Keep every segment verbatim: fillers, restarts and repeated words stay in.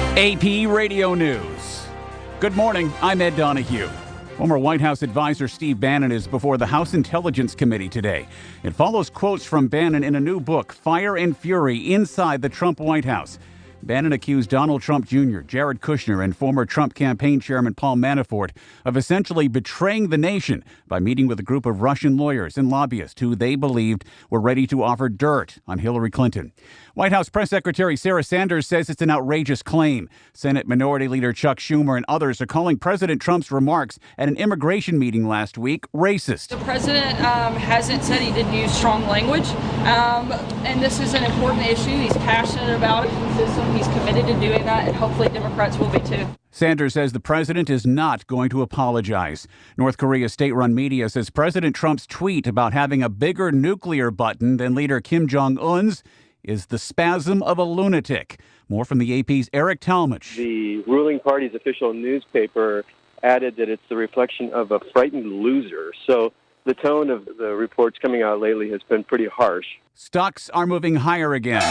A P Radio News. Good morning, I'm Ed Donahue. Former White House advisor Steve Bannon is before the House Intelligence Committee today. It follows quotes from Bannon in a new book, Fire and Fury Inside the Trump White House. Bannon accused Donald Trump Junior, Jared Kushner, and former Trump campaign chairman Paul Manafort of essentially betraying the nation by meeting with a group of Russian lawyers and lobbyists who they believed were ready to offer dirt on Hillary Clinton. White House Press Secretary Sarah Sanders says it's an outrageous claim. Senate Minority Leader Chuck Schumer and others are calling President Trump's remarks at an immigration meeting last week racist. The president um, hasn't said he didn't use strong language, um, and this is an important issue. He's passionate about it. Consistent. He's committed to doing that, and hopefully Democrats will be too. Sanders says the president is not going to apologize. North Korea's state-run media says President Trump's tweet about having a bigger nuclear button than leader Kim Jong-un's is the spasm of a lunatic. More from the A P's Eric Talmadge. The ruling party's official newspaper added that it's the reflection of a frightened loser. So the tone of the reports coming out lately has been pretty harsh. Stocks are moving higher again.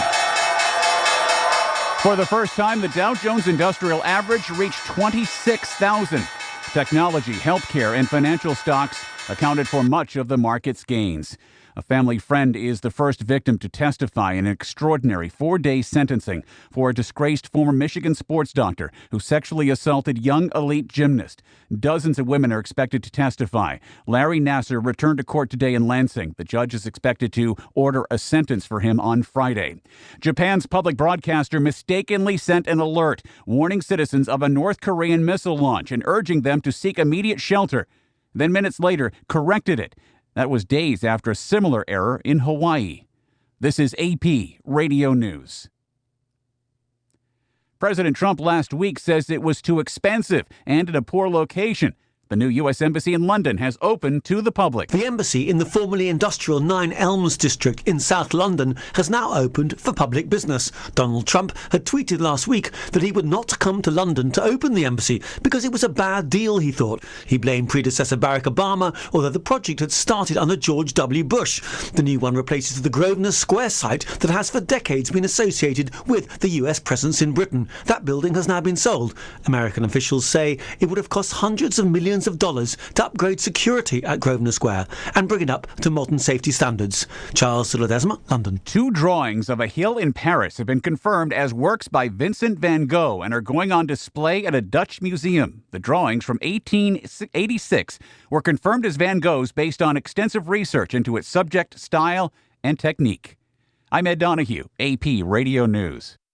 For the first time, the Dow Jones Industrial Average reached twenty-six thousand. Technology, healthcare, and financial stocks accounted for much of the market's gains. A family friend is the first victim to testify in an extraordinary four-day sentencing for a disgraced former Michigan sports doctor who sexually assaulted young elite gymnast. Dozens of women are expected to testify. Larry Nassar returned to court today in Lansing. The judge is expected to order a sentence for him on Friday. Japan's public broadcaster mistakenly sent an alert warning citizens of a North Korean missile launch and urging them to seek immediate shelter. Then minutes later, corrected it. That was days after a similar error in Hawaii. This is A P Radio News. President Trump last week says it was too expensive and in a poor location. The new U S Embassy in London has opened to the public. The embassy in the formerly industrial Nine Elms district in South London has now opened for public business. Donald Trump had tweeted last week that he would not come to London to open the embassy because it was a bad deal, he thought. He blamed predecessor Barack Obama, although the project had started under George W. Bush. The new one replaces the Grosvenor Square site that has for decades been associated with the U S presence in Britain. That building has now been sold. American officials say it would have cost hundreds of millions of dollars to upgrade security at Grosvenor Square and bring it up to modern safety standards. Charles de Ledesma, London. Two drawings of a hill in Paris have been confirmed as works by Vincent van Gogh and are going on display at a Dutch museum. The drawings from eighteen eighty-six were confirmed as Van Gogh's based on extensive research into its subject, style, and technique. I'm Ed Donahue, A P Radio News.